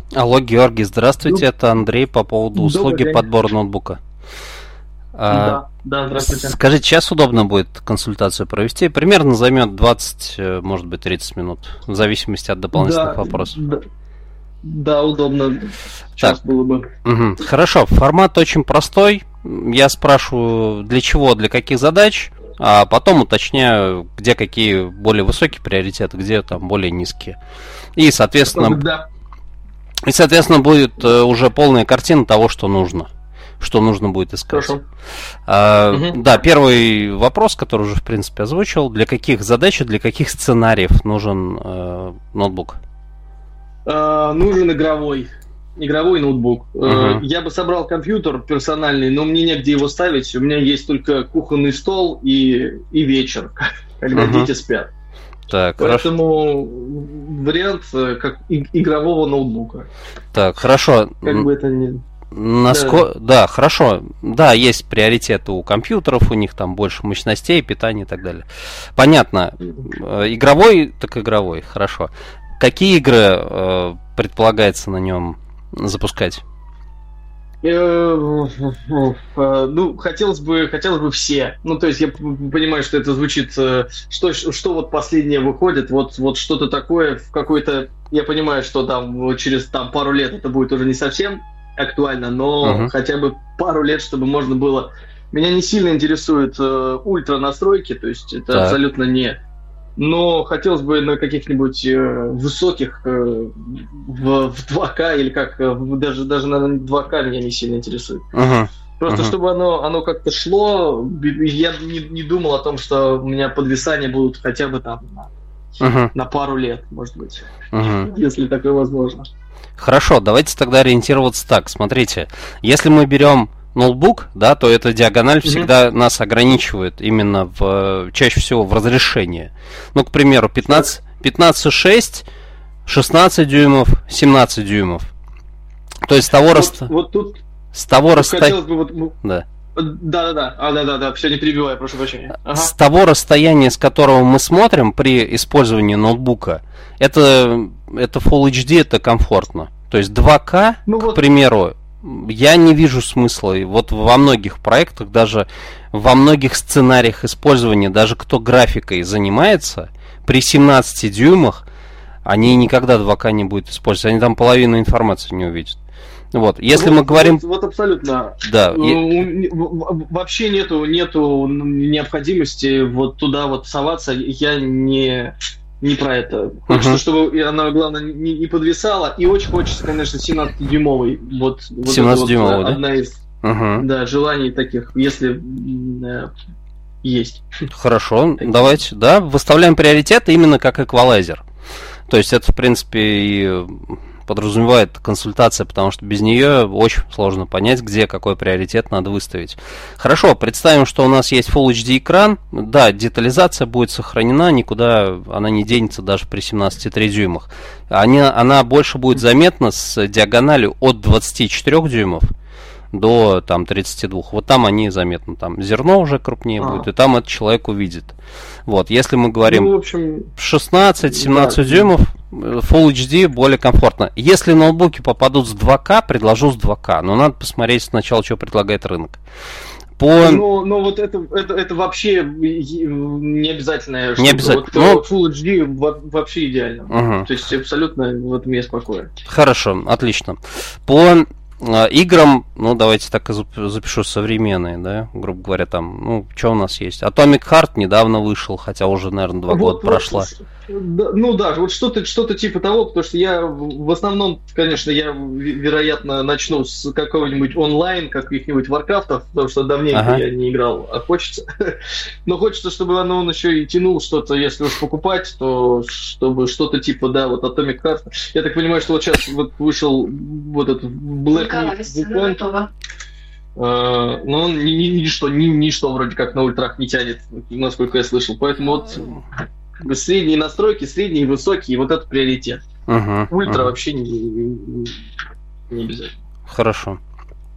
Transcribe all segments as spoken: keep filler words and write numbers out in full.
Алло, Георгий, здравствуйте, Ну, это Андрей по поводу добрый услуги день. подбора ноутбука. А, Да, да, здравствуйте. Скажите, сейчас удобно будет консультацию провести? Примерно займет двадцать, э, может быть, тридцать минут, в зависимости от дополнительных Да, вопросов. да, да, удобно. Так, Сейчас было бы. мгм, хорошо, формат очень простой. Я спрашиваю, для чего, для каких задач, а потом уточняю, где какие более высокие приоритеты, где там более низкие. И, соответственно, Да, И, соответственно, будет э, уже полная картина того, что нужно. Что нужно будет искать. хорошо. А, Мгм. да, первый вопрос, который уже, в принципе, озвучил. Для каких задач, и для каких сценариев нужен э, ноутбук? А, нужен игровой. Игровой ноутбук. Э, Мгм. Я бы собрал компьютер персональный, но мне негде его ставить. У меня есть только кухонный стол и, и вечер, когда Мгм. дети спят. Так, хорошо. Поэтому вариант э, как и- игрового ноутбука. Так, хорошо. Как бы это ни... Наско... Да, хорошо. Да, есть приоритеты у компьютеров, у них там больше мощностей, питания и так далее. Понятно. Э, Игровой, так игровой, хорошо. Какие игры э, предполагается на нем запускать? Э, э, Ну, хотелось бы, хотелось бы все. Ну, то есть я п- понимаю, что это звучит, э, что, что вот последнее выходит, вот, вот что-то такое в какой-то. Я понимаю, что там вот через там, пару лет это будет уже не совсем актуально, но Мгм. хотя бы пару лет, чтобы можно было. Меня не сильно интересуют э, ультра настройки, то есть это Так. абсолютно не. Но хотелось бы на каких-нибудь э, высоких э, в, в два ка или как э, в- даже даже на два ка меня не сильно интересует. Мгм. Просто Мгм. чтобы оно оно как-то шло, би- я не, не думал о том, что у меня подвисания будут хотя бы там на, Мгм. на пару лет, может быть, Мгм. если такое возможно. Хорошо, давайте тогда ориентироваться так. Смотрите, если мы берем ноутбук, да, то эта диагональ Мгм. всегда нас ограничивает именно в чаще всего в разрешении. Ну, к примеру, пятнадцать, пятнадцать шесть, шестнадцать дюймов, семнадцать дюймов. То есть с того, Вот, раста... вот тут, с того тут расстояния. хотелось бы вот, ну, Да. да-да-да, а, да-да-да, все, не перебивай, прошу прощения. Ага. С того расстояния, с которого мы смотрим при использовании ноутбука, это, это Full эйч ди, это комфортно. То есть два ка, Ну к вот, примеру, я не вижу смысла. И вот во многих проектах, даже во многих сценариях использования, даже кто графикой занимается, при семнадцати дюймах, они никогда два ка не будут использовать. Они там половину информации не увидят. Вот. Если вот, мы говорим... вот, вот абсолютно. Да, Ну, и- в- в- Вообще нету, нету необходимости вот туда вот соваться. Я не, не про это. Хочется, Мгм. чтобы и она, главное, не, не подвисала. И очень хочется, конечно, семнадцатидюймовый. Вот, вот это семнадцатидюймовый, вот да? одна из Мгм. да, желаний таких, если м, э, есть. Хорошо, Такие. давайте, да, выставляем приоритеты именно как эквалайзер. То есть это, в принципе, и подразумевает консультация, потому что без нее очень сложно понять, где какой приоритет надо выставить. Хорошо, представим, что у нас есть Full эйч ди экран. Да, детализация будет сохранена, никуда она не денется даже при семнадцати трёх дюймах. Они, она больше будет заметна с диагональю от двадцати четырёх дюймов до там тридцати двух. Вот там они заметны. Там зерно уже крупнее А. будет, и там этот человек увидит. Вот, если мы говорим Ну, в общем, шестнадцать-семнадцать да. дюймов, Full эйч ди более комфортно. Если ноутбуки попадут с два ка, предложу с два ка, но надо посмотреть сначала, что предлагает рынок. По... Ну, ну вот это, это, это вообще не обязательная штука. Не обязательно. Вот Ну, Full эйч ди во- вообще идеально. Мгм. То есть абсолютно вот мне спокойно. Хорошо, отлично. По э, играм, ну давайте так и зап- запишу современные, да, грубо говоря, там, ну, что у нас есть? Atomic Heart недавно вышел, хотя уже, наверное, два Вот- года вот, прошло. да, ну да, вот что-то что-то типа того, потому что я в в основном, конечно, я ве- вероятно начну с какого-нибудь онлайн, каких-нибудь варкрафтов, потому что давненько Ага. я не играл, а хочется. Но хочется, чтобы оно он еще и тянул что-то, если уж покупать, то чтобы что-то типа, да, вот Atomic Heart. Я так понимаю, что вот сейчас вот вышел вот этот Black Николай, Myth сцена Wukong. готова. Э, но он ни- ни- ничто, ни, ничто вроде как на ультрах не тянет, насколько я слышал. Поэтому вот как бы средние настройки, средние и высокие, вот это приоритет. Мгм, Ультра мгм. вообще не, не- не обязательно. Хорошо.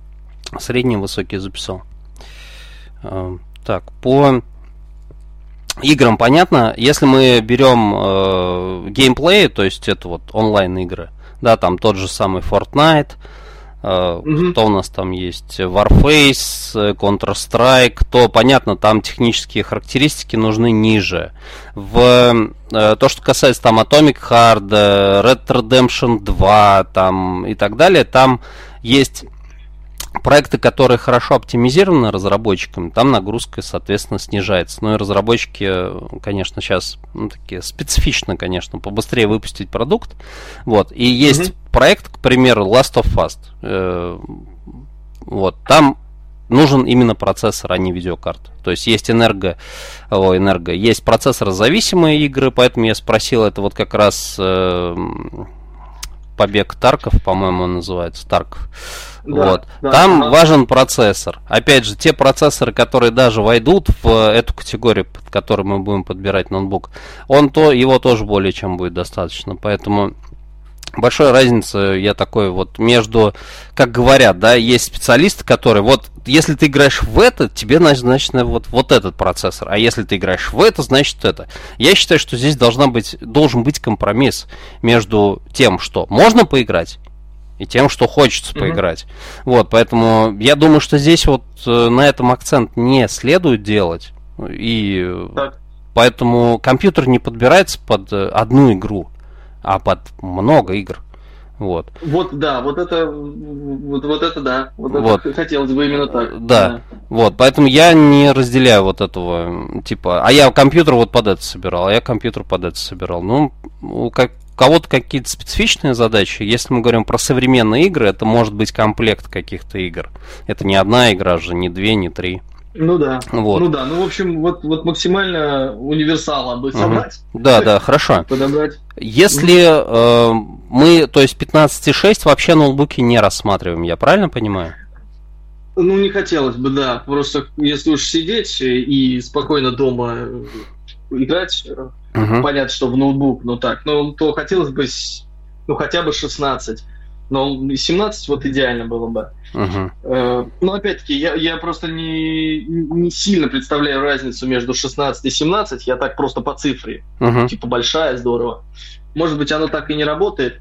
Средний, высокий записал. Э, Так, по играм понятно. Если мы берем э, геймплей, то есть это вот онлайн-игры, да, там тот же самый Fortnite, э, mm-hmm. кто у нас там есть, Warface, Counter-Strike, то понятно, там технические характеристики нужны ниже. В э, то, что касается там Atomic Heart, Red Redemption два там, и так далее, там есть проекты, которые хорошо оптимизированы разработчиками, там нагрузка, соответственно, снижается. Ну и разработчики, конечно, сейчас ну, такие специфично, конечно, побыстрее выпустить продукт. Вот. И есть mm-hmm. проект, к примеру, Last of Us. Э, вот. Там нужен именно процессор, а не видеокарта. То есть есть энерго, о, энерго, есть процессорозависимые игры, поэтому я спросил, это вот как раз э, Побег Тарков, по-моему, он называется, Тарков. Да, вот. Да, Там да. важен процессор. Опять же, те процессоры, которые даже войдут в эту категорию, под которой мы будем подбирать ноутбук, он то, его тоже более чем будет достаточно. Поэтому большая разница, я такой вот между, как говорят, да, есть специалисты, которые вот, если ты играешь в это, тебе значит вот, вот этот процессор, а если ты играешь в это, значит это. Я считаю, что здесь должна быть, должен быть компромисс между тем, что можно поиграть, и тем, что хочется mm-hmm. поиграть. Вот, поэтому я думаю, что здесь вот на этом акцент не следует делать. И так. Поэтому компьютер не подбирается под одну игру, а под много игр. Вот. Вот, да, вот это, вот, вот это да. Вот, вот это хотелось бы именно так. Да. да. Вот, поэтому я не разделяю вот этого, типа, а я компьютер вот под это собирал, а я компьютер под это собирал. Ну, как у кого-то какие-то специфичные задачи. Если мы говорим про современные игры, это может быть комплект каких-то игр. Это не одна игра же, не две, не три. Ну да. Вот. Ну да. Ну, в общем, вот, вот максимально универсала бы собрать. Угу. Да, да, хорошо. Подобрать. Если э, мы, то есть пятнадцать и шесть вообще ноутбуки не рассматриваем, я правильно понимаю? Ну, не хотелось бы, да. Просто если уж сидеть и спокойно дома играть, угу. понятно, что в ноутбук, ну так, ну, то хотелось бы, ну, хотя бы шестнадцать. Но семнадцать вот идеально было бы. Uh-huh. Э, но опять-таки, я, я просто не, не сильно представляю разницу между шестнадцать и семнадцать. Я так просто по цифре. Uh-huh. Типа большая, здорово. Может быть, оно так и не работает.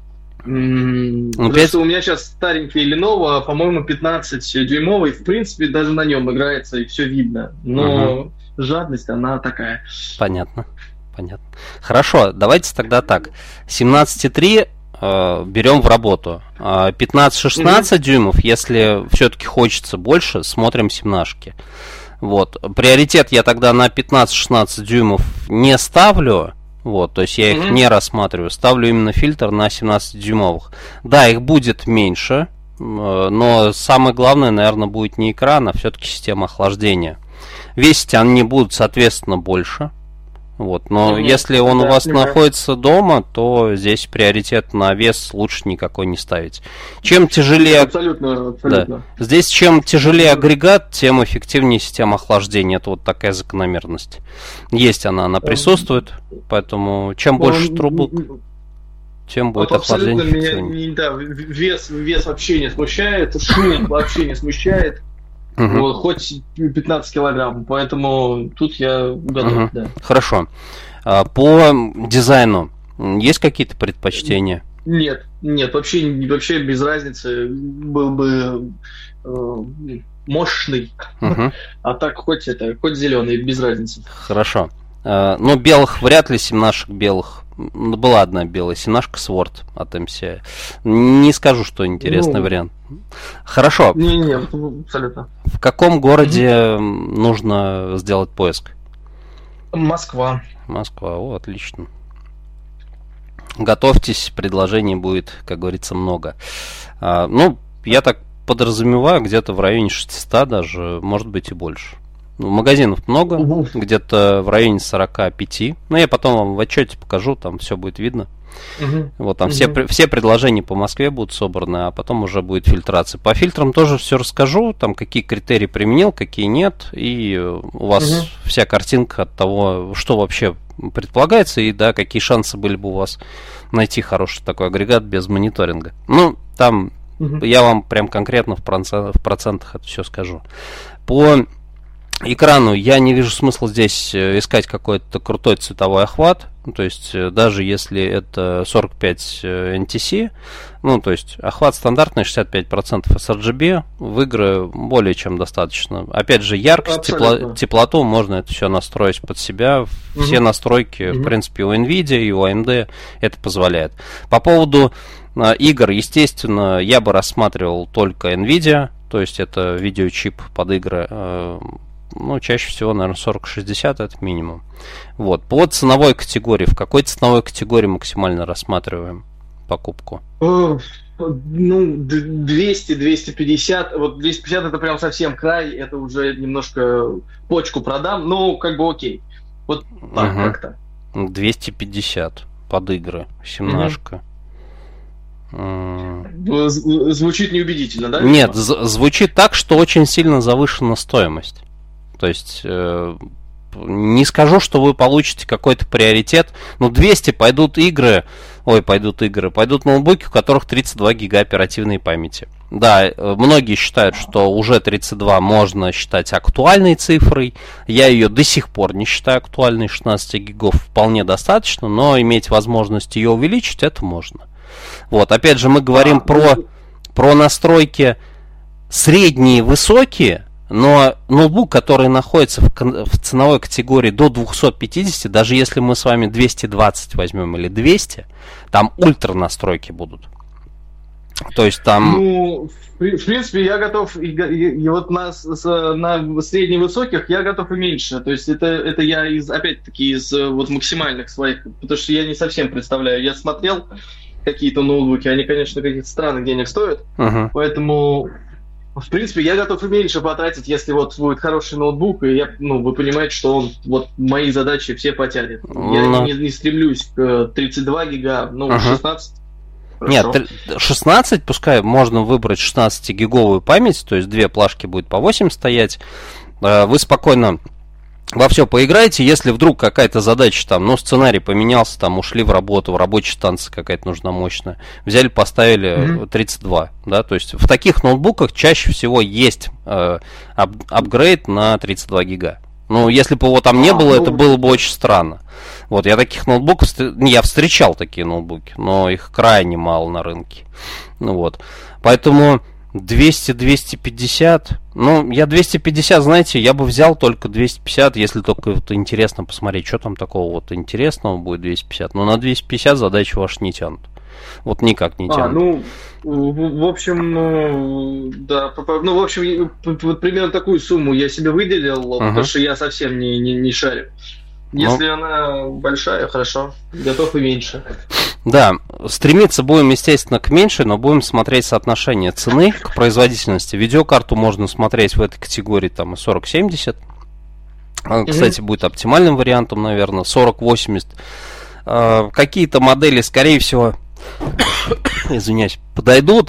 М-м, потому пять... что у меня сейчас старенький Lenovo, по-моему, пятнадцатидюймовый. В принципе, даже на нем играется и все видно. Но uh-huh. жадность, она такая. Понятно. Понятно. Хорошо, давайте тогда так. семнадцать и три берем в работу. пятнадцать-шестнадцать mm-hmm. дюймов, если все-таки хочется больше, смотрим семнашки. Вот. Приоритет я тогда на пятнадцать-шестнадцать дюймов не ставлю. Вот, то есть я их mm-hmm. не рассматриваю. Ставлю именно фильтр на семнадцатидюймовых. Да, их будет меньше, но самое главное, наверное, будет не экран, а все-таки система охлаждения. Весить они будут, соответственно, больше. Вот, но mm-hmm. если он да, у вас понимаю. находится дома, то здесь приоритет на вес лучше никакой не ставить. Чем тяжелее... Абсолютно, абсолютно. Да. Здесь чем тяжелее агрегат, тем эффективнее система охлаждения. Это вот такая закономерность. Есть она, она присутствует, поэтому чем больше трубок, тем будет абсолютно охлаждение эффективнее. Меня, да, вес, вес вообще не смущает, шум вообще не смущает. Uh-huh. Вот, хоть пятнадцать килограмм, поэтому тут я готов, uh-huh. да. Хорошо. А, по дизайну есть какие-то предпочтения? Нет, нет, вообще, вообще без разницы. Был бы э, мощный, uh-huh. а так хоть это, хоть зеленый, без разницы. Хорошо. А, ну, белых вряд ли, семнашек белых. Была одна белая семнашка Sword от эм си ай. Не скажу, что интересный ну, вариант. Хорошо. Не, не, абсолютно. В каком городе mm-hmm. нужно сделать поиск? Москва. Москва, о, отлично. Готовьтесь, предложений будет, как говорится, много. А, ну, я так подразумеваю, где-то в районе шестьсот даже, может быть и больше. Ну, магазинов много, угу. где-то в районе сорок пять. Ну, я потом вам в отчете покажу, там все будет видно. Угу. Вот там угу. все, все предложения по Москве будут собраны, а потом уже будет фильтрация. По фильтрам тоже все расскажу, там какие критерии применил, какие нет, и у вас угу. вся картинка от того, что вообще предполагается, и да, какие шансы были бы у вас найти хороший такой агрегат без мониторинга. Ну, там угу. я вам прям конкретно в процентах, в процентах это все скажу. По экрану я не вижу смысла здесь искать какой-то крутой цветовой охват. Ну, то есть, даже если это сорок пять эн ти си, ну, то есть, охват стандартный шестьдесят пять процентов эс ар джи би, в игры более чем достаточно. Опять же, яркость, тепло, теплоту, можно это все настроить под себя. Все угу. настройки, угу. в принципе, у NVIDIA и у эй эм ди это позволяет. По поводу э, игр, естественно, я бы рассматривал только NVIDIA, то есть, это видеочип под игры. Э, Ну, чаще всего, наверное, сорок шестьдесят это минимум. Вот. По ценовой категории. В какой ценовой категории максимально рассматриваем покупку? Ну, двести - двести пятьдесят. Вот двести пятьдесят это прям совсем край. Это уже немножко почку продам. Ну, как бы окей. Вот так угу. как-то. двести пятьдесят под игры. Семнашка. Угу. Звучит неубедительно, да? Нет, звучит так, что очень сильно завышена стоимость. То есть, э, не скажу, что вы получите какой-то приоритет, но двести пойдут игры, ой, пойдут игры, пойдут ноутбуки, у которых тридцать два гига оперативной памяти. Да, многие считают, что уже тридцать два можно считать актуальной цифрой, я ее до сих пор не считаю актуальной, шестнадцать гигов вполне достаточно, но иметь возможность ее увеличить, это можно. Вот, опять же, мы говорим про, про настройки средние и высокие. Но ноутбук, который находится в, в ценовой категории до двести пятьдесят, даже если мы с вами двести двадцать возьмем или двести, там ультра настройки будут. То есть там... Ну, в, в принципе, я готов, и, и, и вот на, на средне-высоких я готов и меньше. То есть это, это я, из, опять-таки, из вот максимальных своих, потому что я не совсем представляю. Я смотрел какие-то ноутбуки, они, конечно, каких-то странных денег стоят, uh-huh. поэтому... В принципе, я готов и меньше потратить, если вот будет хороший ноутбук, и я, ну, вы понимаете, что он вот мои задачи все потянет. Я no. не, не стремлюсь к тридцать два гига, ну, uh-huh. шестнадцать. Хорошо. Нет, шестнадцать, пускай можно выбрать шестнадцатигиговую память, то есть две плашки будет по восемь стоять. Вы спокойно во все поиграете, если вдруг какая-то задача там, ну, сценарий поменялся, там, ушли в работу, в рабочей станции какая-то нужна мощная, взяли, поставили mm-hmm. тридцать два, да, то есть в таких ноутбуках чаще всего есть э, ап- апгрейд на тридцать два гига. Ну, если бы его там не было, это было бы очень странно. Вот, я таких ноутбуков, я встречал такие ноутбуки, но их крайне мало на рынке. Ну вот, поэтому... двести - двести пятьдесят. Ну, я двести пятьдесят, знаете, я бы взял только двести пятьдесят, если только вот интересно посмотреть, что там такого вот интересного будет двести пятьдесят. Но на двести пятьдесят задачи ваши не тянут. Вот никак не тянут. А, ну, в, в общем, ну, да, ну, в общем, вот примерно такую сумму я себе выделил, uh-huh. потому что я совсем не, не, не шарю. Если ну, она большая, хорошо, готов и меньше. Да, стремиться будем, естественно, к меньшей, но будем смотреть соотношение цены к производительности. Видеокарту можно смотреть в этой категории там и сорок семьдесят. Кстати, mm-hmm. будет оптимальным вариантом, наверное, сорок восемьдесят. Какие-то модели, скорее всего, извиняюсь, подойдут,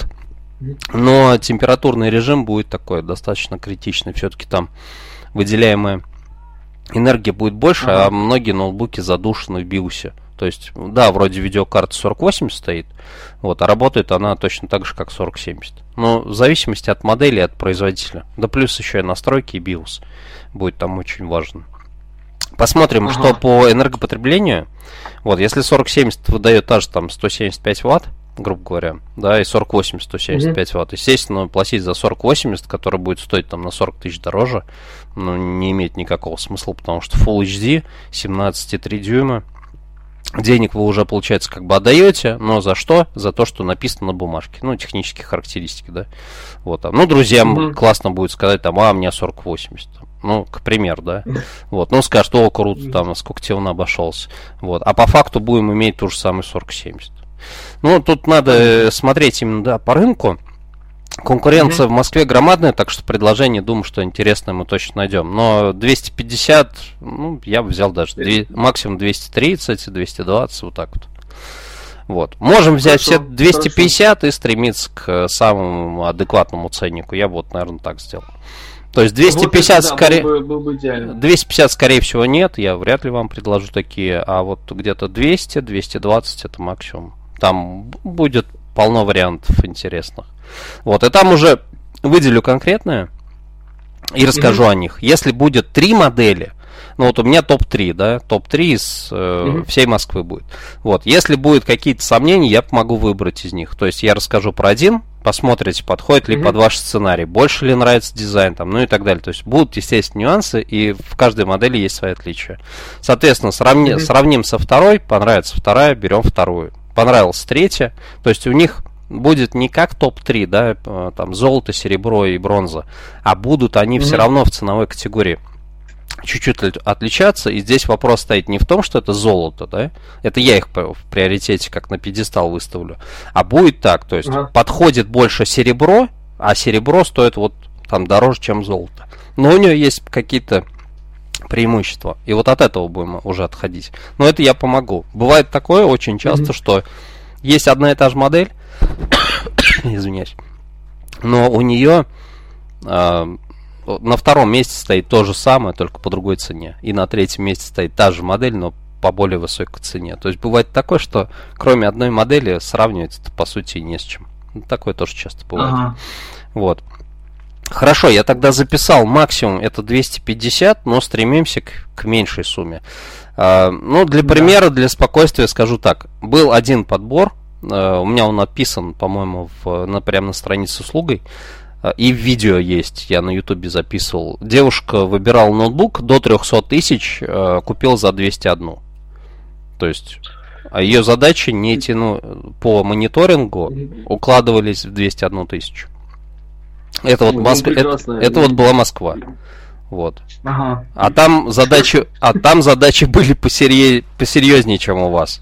но температурный режим будет такой достаточно критичный. Все-таки там выделяемая энергия будет больше, ага. а многие ноутбуки задушены в биосе. То есть, да, вроде видеокарта сорок восемьдесят стоит, вот, а работает она точно так же, как сорок семьдесят. Но в зависимости от модели, от производителя. Да плюс еще и настройки и биос будет там очень важно. Посмотрим, ага. что по энергопотреблению. Вот, если сорок семьдесят выдает аж там сто семьдесят пять ватт, грубо говоря, да, и сорок восемьдесят сто семьдесят пять mm-hmm. ватт, естественно, платить за сорок восемьдесят, который будет стоить там на сорок тысяч дороже, ну, не имеет никакого смысла, потому что Full эйч ди, семнадцать целых три дюйма, денег вы уже, получается, как бы отдаете, но за что? За то, что написано на бумажке. Ну, технические характеристики, да. Вот, там. Ну, друзьям mm-hmm. классно будет сказать, там, а, у меня сорок восемьдесят. Ну, к примеру, да. Вот, ну, скажут, о, круто, там, сколько тебе он обошелся. Вот, а по факту будем иметь ту же самую сорок семьдесят. Ну, тут надо смотреть именно, да, по рынку. Конкуренция mm-hmm. в Москве громадная, так что предложение, думаю, что интересное мы точно найдем. Но двести пятьдесят, ну, я бы взял даже две, максимум двести тридцать, двести двадцать, вот так вот. Вот. Можем взять хорошо, все двести пятьдесят хорошо. И стремиться к самому адекватному ценнику. Я бы вот, наверное, так сделал. То есть двести пятьдесят, вот это, да, скорее... был бы, был бы двести пятьдесят, скорее всего, нет. Я вряд ли вам предложу такие. А вот где-то двести, двести двадцать это максимум. Там будет полно вариантов интересных. Вот, и там уже выделю конкретное. и расскажу mm-hmm. о них. Если будет три модели, ну вот у меня топ три, да, топ три из э, mm-hmm. всей Москвы будет. Вот, если будут какие-то сомнения, я помогу выбрать из них. То есть я расскажу про один, посмотрите, подходит ли mm-hmm. под ваш сценарий, больше ли нравится дизайн, там, ну и так далее. То есть будут, естественно, нюансы, и в каждой модели есть свои отличия. Соответственно, сравни, mm-hmm. сравним со второй, понравится вторая, берем вторую. Понравилась третья, то есть у них будет не как топ три, да, там золото, серебро и бронза, а будут они mm-hmm. все равно в ценовой категории чуть-чуть отличаться, и здесь вопрос стоит не в том, что это золото, да, это я их в приоритете как на пьедестал выставлю, а будет так, то есть ага. подходит больше серебро, а серебро стоит вот там дороже, чем золото, но у нее есть какие-то преимущества, и вот от этого будем уже отходить, но это я помогу. Бывает такое очень часто, mm-hmm. что есть одна и та же модель, извиняюсь, но у нее э, на втором месте стоит то же самое, только по другой цене. И на третьем месте стоит та же модель, но по более высокой цене. То есть бывает такое, что кроме одной модели сравнивать-то по сути не с чем. Такое тоже часто бывает. Ага. Вот. Хорошо, я тогда записал максимум это двести пятьдесят, но стремимся к, к меньшей сумме. А, ну, для примера, для спокойствия скажу так. Был один подбор, а, у меня он написан, по-моему, в, на, прямо на странице с услугой. И в видео есть, я на ютубе записывал. Девушка выбирала ноутбук до триста тысяч, купил за двести один. То есть ее задачи не тяну по мониторингу укладывались в двести одну тысячу. Это вот, Моск... это, это вот была Москва. Вот. Ага. А там задачи, а там задачи были посерьез... посерьезнее, чем у вас.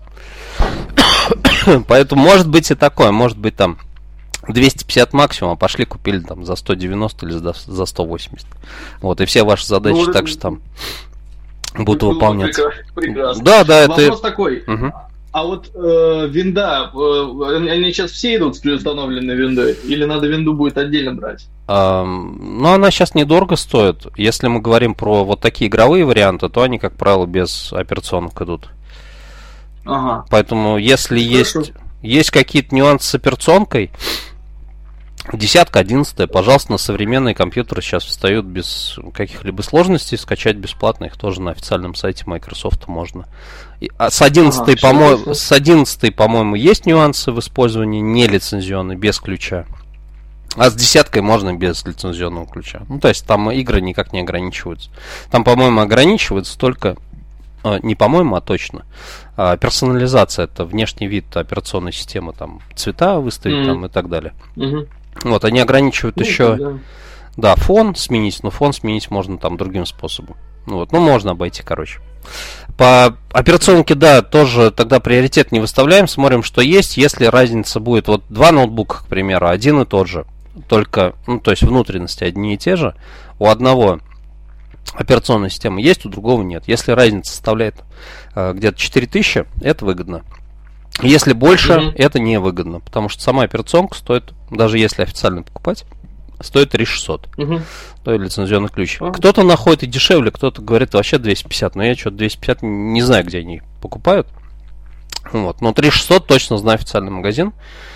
Поэтому может быть и такое, может быть там двести пятьдесят максимум, а пошли купили там за сто девяносто или за сто восемьдесят. Вот, и все ваши задачи ну, так же там будут выполняться. Прекрасно. Да, да, Вопрос это... Вопрос такой. Угу. А вот э, винда, э, они сейчас все идут с предустановленной виндой? Или надо винду будет отдельно брать? А, ну, она сейчас недорого стоит. Если мы говорим про вот такие игровые варианты, то они, как правило, без операционок идут. Ага. Поэтому, если Хорошо. есть, есть какие-то нюансы с операционкой, десятка, одиннадцатая, пожалуйста, на современные компьютеры сейчас встают без каких-либо сложностей, скачать бесплатно, их тоже на официальном сайте Microsoft можно. И, а с одиннадцатой, ага, по-моему, с одиннадцатой, по-моему, есть нюансы в использовании нелицензионной, без ключа. А с десяткой можно без лицензионного ключа. Ну, то есть там игры никак не ограничиваются. Там, по-моему, ограничиваются только, не по-моему, а точно, персонализация, это внешний вид операционной системы, там цвета выставить mm-hmm. там и так далее. Mm-hmm. Вот, они ограничивают ну, еще, да. да, фон сменить, но фон сменить можно там другим способом. Ну, вот, ну, можно обойти, короче. По операционке, да, тоже тогда приоритет не выставляем, смотрим, что есть. Если разница будет, вот два ноутбука, к примеру, один и тот же, только, ну, то есть внутренности одни и те же, у одного операционная система есть, у другого нет. Если разница составляет э, где-то четыре тысячи, это выгодно. Если больше, mm-hmm. это невыгодно, потому что сама операционка стоит, даже если официально покупать, стоит три тысячи шестьсот. Mm-hmm. То есть лицензионный ключ. Mm-hmm. Кто-то находит и дешевле, кто-то говорит вообще двести пятьдесят, но я что-то двести пятьдесят не знаю, где они покупают. Вот. Но три тысячи шестьсот точно знаю официальный магазин.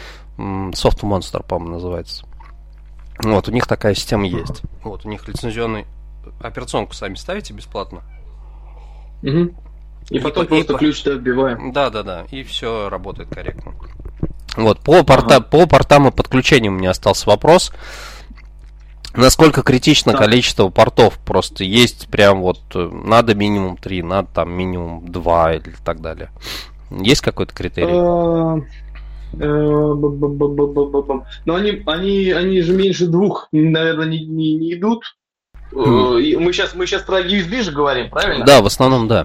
Soft Monster, по-моему, называется. Вот, у них такая система есть. Вот, у них лицензионный. Операционку сами ставите бесплатно. Mm-hmm. И, и потом и, просто и, ключ-то отбиваем. Да, да, да. И все работает корректно. Вот, по, порта, ага. по портам и подключению у меня остался вопрос. Насколько критично так. количество портов? Просто есть прям вот надо минимум три, надо там минимум два или так далее. Есть какой-то критерий? Но они, они, они же меньше двух, наверное, не, не, не идут. Mm. Мы сейчас, мы сейчас про ю эс би же говорим, правильно? Да, в основном, да.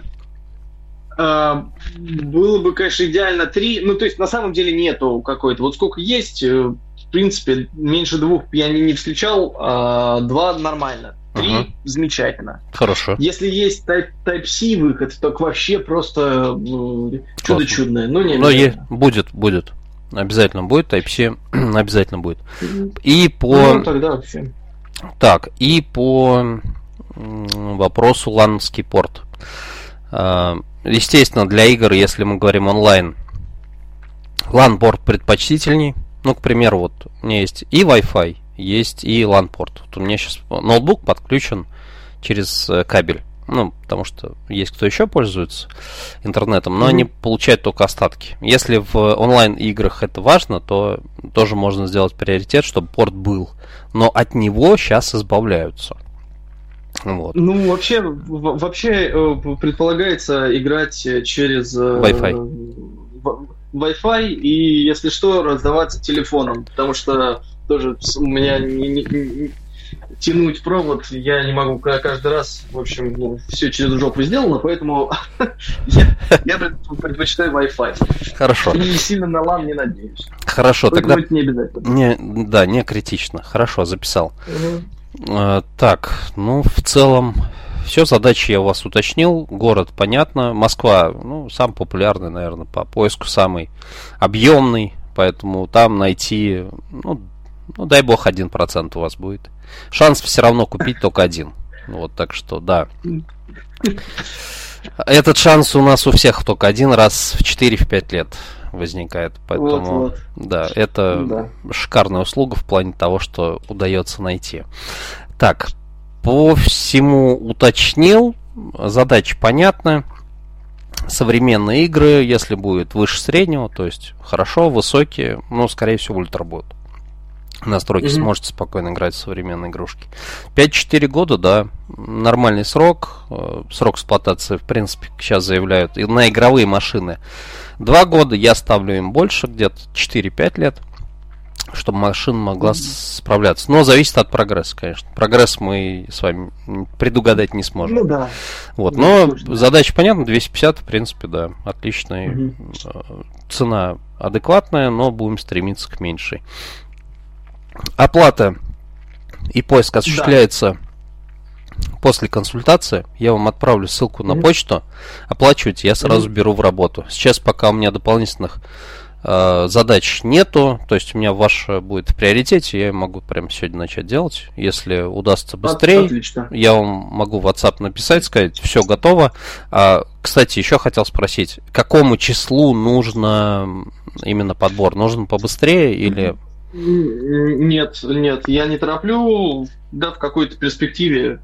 Было бы, конечно, идеально три. Ну, то есть, на самом деле нету какой-то. Вот сколько есть, в принципе, меньше двух я не, не встречал. А два нормально. Три uh-huh. замечательно. Хорошо. Если есть Type-C выход, то вообще просто чудо чудное. Ну, не Но е- будет, будет. Обязательно будет. Type-C обязательно будет. Mm-hmm. И по... Ну, тогда вообще. Так, и по вопросу лановский порт. Естественно, для игр, если мы говорим онлайн, лан-порт предпочтительней. Ну, к примеру, вот у меня есть и Wi-Fi, есть и лан-порт. Вот у меня сейчас ноутбук подключен через кабель. Ну, потому что есть кто еще пользуется интернетом, но mm-hmm. они получают только остатки. Если в онлайн-играх это важно, то тоже можно сделать приоритет, чтобы порт был. Но от него сейчас избавляются. Вот. Ну, вообще, вообще предполагается играть через Wi-Fi. Wi-Fi и, если что, раздаваться телефоном, потому что тоже у меня не, не, не, тянуть провод я не могу каждый раз. В общем, ну, все через жопу сделано, поэтому я, я предпочитаю Wi-Fi. Хорошо. И сильно на лан не надеюсь. Хорошо, поэтому тогда... это не обязательно. Не, да, не критично. Хорошо, записал. Угу. А, так, ну, в целом... Все, задачи я у вас уточнил. Город, понятно. Москва, ну, самый популярный, наверное, по поиску, самый объемный. Поэтому там найти, ну, ну дай бог, один процент у вас будет. Шанс все равно купить только один. Вот, так что, да. Этот шанс у нас у всех только один раз в четыре-пять лет возникает. Поэтому, вот, вот. да, это да. шикарная услуга в плане того, что удается найти. Так, по всему уточнил, задачи понятны. Современные игры, если будет выше среднего, то есть хорошо, высокие, ну, скорее всего, ультра будут. Настройки mm-hmm. сможете спокойно играть в современные игрушки. пять-четыре года, да, нормальный срок. Срок эксплуатации, в принципе, сейчас заявляют. И на игровые машины два года, я ставлю им больше, где-то четыре-пять лет, чтобы машина могла mm-hmm. справляться. Но зависит от прогресса, конечно. Прогресс мы с вами предугадать не сможем. Ну да. Вот. Но да, задача понятна, двести пятьдесят, в принципе, да, отличная. Mm-hmm. Цена адекватная, но будем стремиться к меньшей. Оплата и поиск осуществляется да. после консультации. Я вам отправлю ссылку mm-hmm. на почту. Оплачивайте, я сразу mm-hmm. беру в работу. Сейчас пока у меня дополнительных э, задач нету, то есть у меня ваша будет в приоритете, я могу прямо сегодня начать делать. Если удастся быстрее, Отлично. Я вам могу в WhatsApp написать, сказать, все готово. А, кстати, еще хотел спросить, какому числу нужно именно подбор? Нужен побыстрее или... Нет, нет, я не тороплю, да, в какой-то перспективе.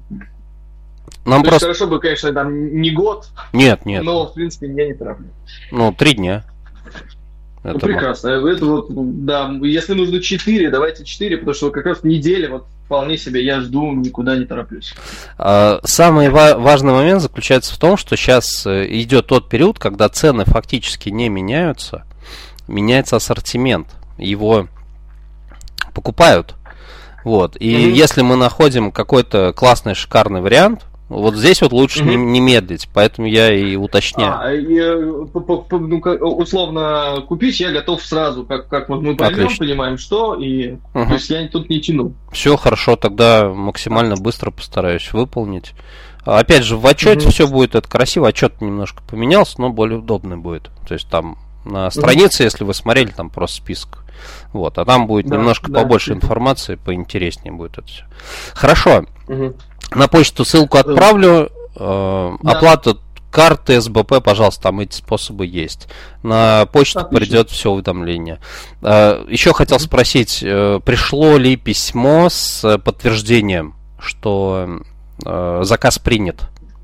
Нам То просто... есть хорошо бы, конечно, там не год. Нет, нет. Но, в принципе, я не тороплю. Ну, три дня. Это ну, прекрасно. Это вот, да, если нужно четыре, давайте четыре, потому что как раз неделя, вот вполне себе я жду, никуда не тороплюсь. Самый ва- важный момент заключается в том, что сейчас идет тот период, когда цены фактически не меняются, меняется ассортимент. Его покупают. Вот. И mm-hmm. если мы находим какой-то классный, шикарный вариант, вот здесь вот лучше mm-hmm. не, не медлить, поэтому я и уточняю. А, я, ну, условно купить я готов сразу, как, как вот мы поймем, Отлично. Понимаем, что, и uh-huh. то есть я тут не тяну. Все хорошо, тогда максимально быстро постараюсь выполнить. Опять же, в отчете mm-hmm. все будет это красиво, отчет немножко поменялся, но более удобный будет. То есть там на странице, mm-hmm. если вы смотрели, там просто список. Вот, а там будет да, немножко да, побольше да. информации, поинтереснее будет это все. Хорошо. Угу. На почту ссылку отправлю. Э, да. Оплата карты, эс бэ пэ, пожалуйста, там эти способы есть. На почту Отлично. Придет все уведомление. Э, еще хотел угу. спросить, э, пришло ли письмо с подтверждением, что э, заказ принят?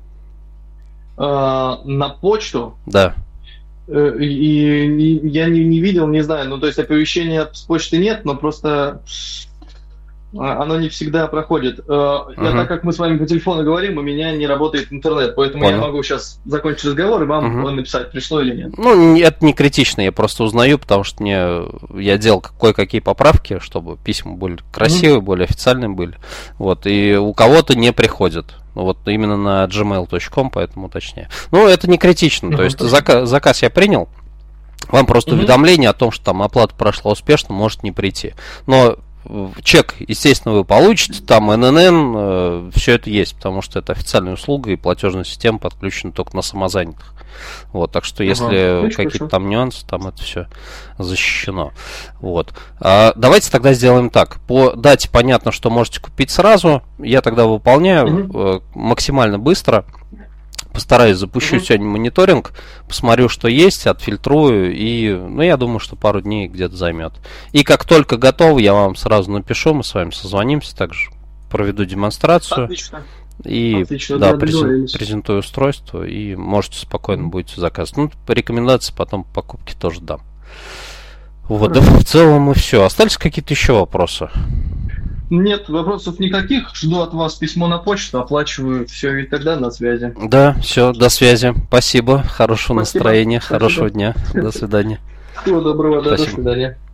Э, на почту? Да. И, и я не, не видел, не знаю, ну то есть оповещения с почты нет, но просто оно не всегда проходит. Uh-huh. Я, так как мы с вами по телефону говорим, у меня не работает интернет, поэтому Понял. Я могу сейчас закончить разговор и вам uh-huh. написать, пришло или нет. Ну, это не критично, я просто узнаю, потому что мне я делал кое-какие поправки, чтобы письма были красивые, uh-huh. более официальные были. Вот, и у кого-то не приходят. Вот именно на джи мейл точка ком, поэтому точнее. Ну, это не критично. Uh-huh. То есть заказ, заказ я принял, вам просто uh-huh. уведомление о том, что там оплата прошла успешно, может не прийти. Но чек, естественно, вы получите, там эн эн эн, э, все это есть, потому что это официальная услуга, и платежная система подключена только на самозанятых. Вот, так что если ага, какие-то хорошо. Там нюансы, там это все защищено. Вот. А, давайте тогда сделаем так. По дате понятно, что можете купить сразу. Я тогда выполняю угу. э, максимально быстро. постараюсь, запущу mm-hmm. сегодня мониторинг, посмотрю, что есть, отфильтрую, и, ну, я думаю, что пару дней где-то займет. И как только готов, я вам сразу напишу, мы с вами созвонимся, также проведу демонстрацию. Отлично. И Отлично, да, да, презен, презентую устройство, и можете спокойно mm-hmm. будете заказывать. Ну, по рекомендации потом покупки тоже дам. Вот, да, в целом и все. Остались какие-то еще вопросы? Нет, вопросов никаких. Жду от вас письмо на почту, оплачиваю все, и тогда на связи. Да, все, до связи. Спасибо, хорошего Спасибо. настроения, Спасибо. Хорошего дня. До свидания. Всего доброго, да, до Спасибо. свидания.